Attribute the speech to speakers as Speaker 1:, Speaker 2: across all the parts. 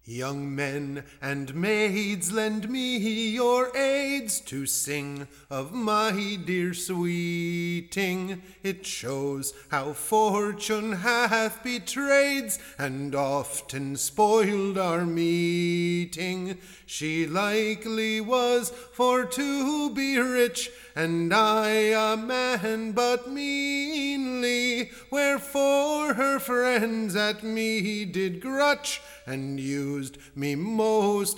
Speaker 1: Young men and maids, lend me your aids to sing of my dear sweeting. It shows how fortune hath betrayed and often spoiled our meeting. She likely was for to be rich, and I a man but meanly, wherefore her friends at me did grutch, and used me most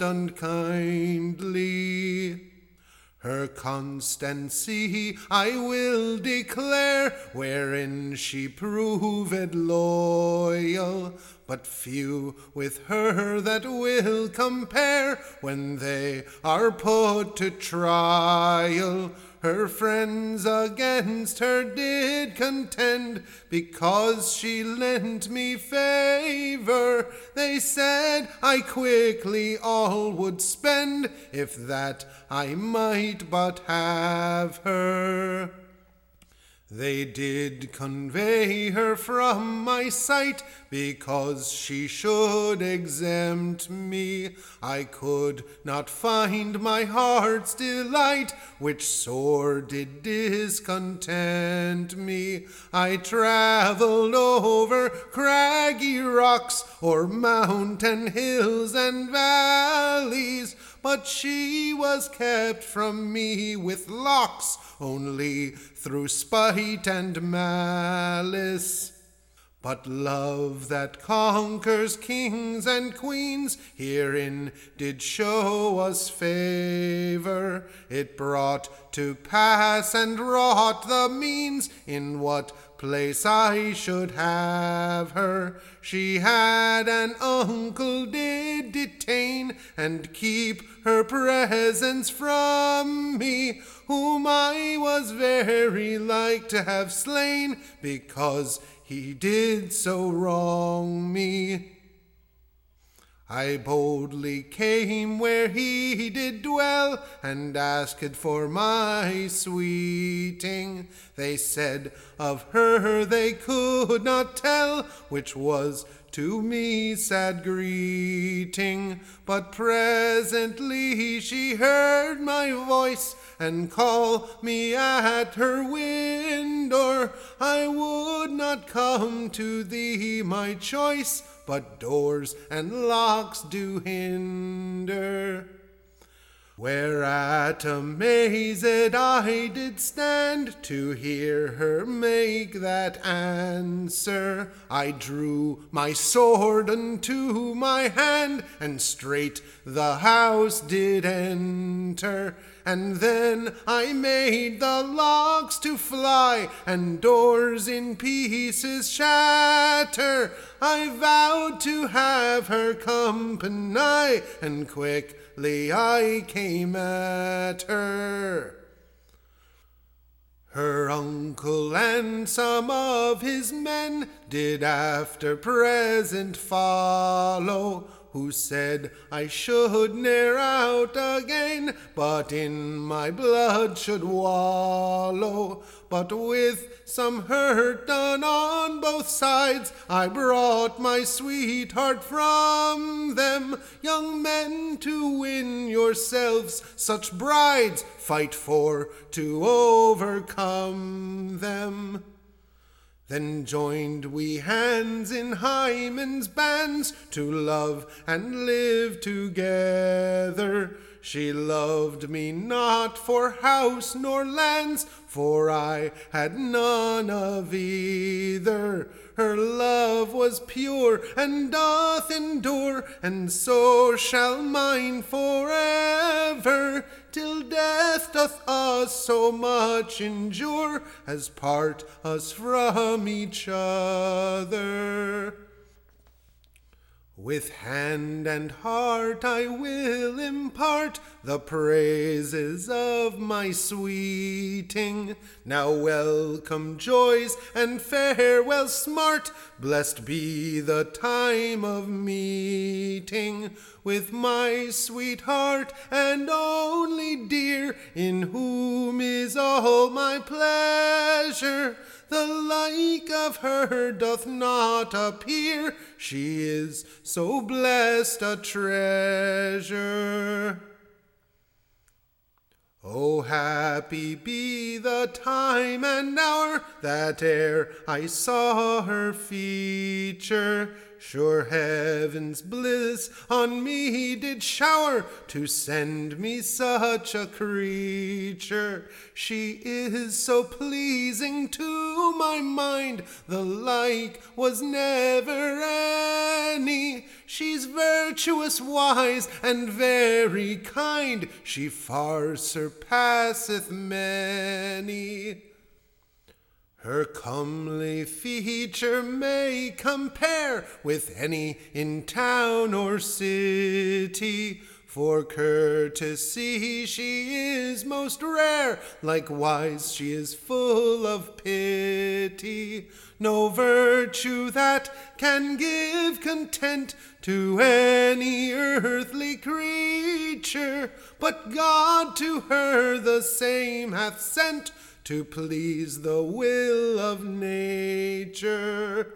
Speaker 1: unkindly. Her constancy I will declare, wherein she proved loyal, but few with her that will compare when they are put to trial. Her friends against her did contend, because she lent me favor. They said I quickly all would spend, if that I might but have her. They did convey her from my sight, because she should exempt me. I could not find my heart's delight, which sore did discontent me. I travelled over craggy rocks, o'er mountain hills and valleys, but she was kept from me with locks, only through spite and malice. But love that conquers kings and queens herein did show us favor. It brought to pass and wrought the means in what place I should have her. She had an uncle did detain and keep her presence from me, whom I was very like to have slain, because he did so wrong me. I boldly came where he did dwell, and asked for my sweeting. They said of her they could not tell, which was to me sad greeting. But presently she heard my voice, and call me at her window. I would not come to thee, my choice, but doors and locks do hinder. Whereat amazed I did stand, to hear her make that answer. I drew my sword unto my hand, and straight the house did enter. And then I made the locks to fly, and doors in pieces shatter. I vowed to have her company, and quickly I came at her. Her uncle and some of his men did after present follow, who said I should ne'er out again, but in my blood should wallow. But with some hurt done on both sides, I brought my sweetheart from them. Young men, to win yourselves such brides, fight for to overcome them. Then joined we hands in Hymen's bands, to love and live together. She loved me not for house nor lands, for I had none of either. Her love was pure and doth endure, and so shall mine forever, till death doth us so much injure as part us from each other. With hand and heart I will impart the praises of my sweeting. Now welcome joys and farewell smart, blessed be the time of meeting with my sweetheart and only dear, in whom is all my pleasure. the like of her doth not appear. She is so blessed a treasure. Oh, happy be the time and hour that ere I saw her feature. Sure heaven's bliss on me did shower to send me such a creature. She is so pleasing to my mind, the like was never any. She's virtuous, wise, and very kind. She far surpasseth many. Her comely feature may compare with any in town or city. For courtesy she is most rare, likewise she is full of pity. No virtue that can give content to any earthly creature, but God to her the same hath sent, to please the will of nature.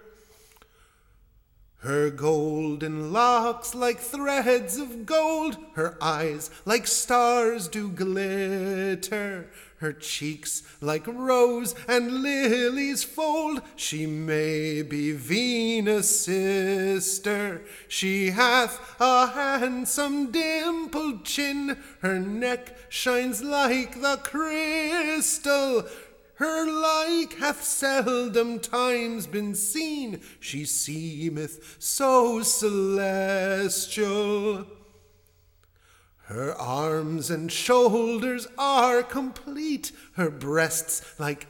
Speaker 1: Her golden locks like threads of gold, her eyes like stars do glitter, her cheeks like rose and lilies fold. She may be Venus' sister. She hath a handsome dimpled chin, her neck shines like the crystal. Her like hath seldom times been seen, she seemeth so celestial. Her arms and shoulders are complete, her breasts like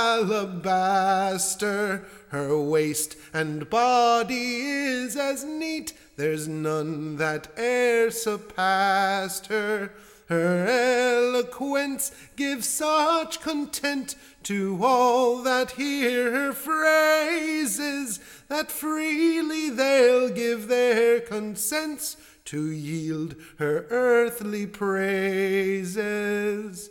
Speaker 1: alabaster, her waist and body is as neat, there's none that e'er surpassed her. Her eloquence gives such content to all that hear her phrases, that freely they'll give their consents to yield her earthly praises.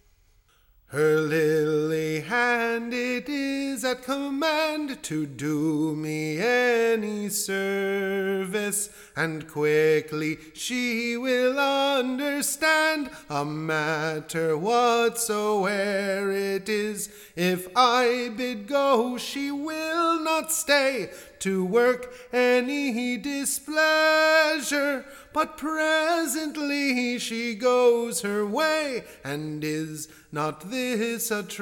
Speaker 1: Her lily hand it is at command to do me any service, and quickly she will understand a matter whatsoe'er it is. If I bid go, she will not stay to work any displeasure, but presently she goes her way, and is not this a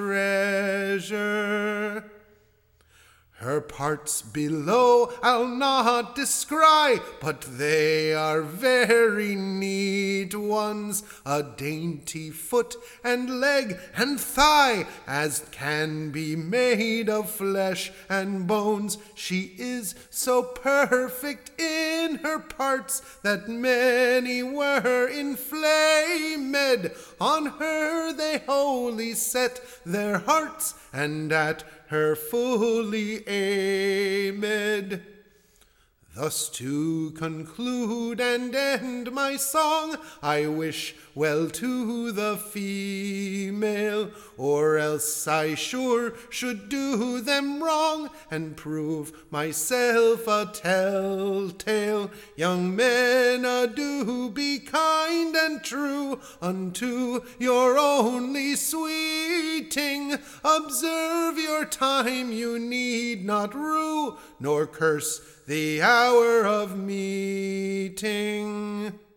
Speaker 1: treasure? Her parts below I'll not descry, but they are very neat ones, a dainty foot and leg and thigh, as can be made of flesh and bones. She is so perfect in her parts that many were inflamed. On her they wholly set their hearts, and at her fully aimed. Thus to conclude and end my song, I wish well to the female, or else I sure should do them wrong, and prove myself a telltale. Young men, do be kind and true unto your only sweeting. Observe your time, you need not rue, nor curse the hour of meeting.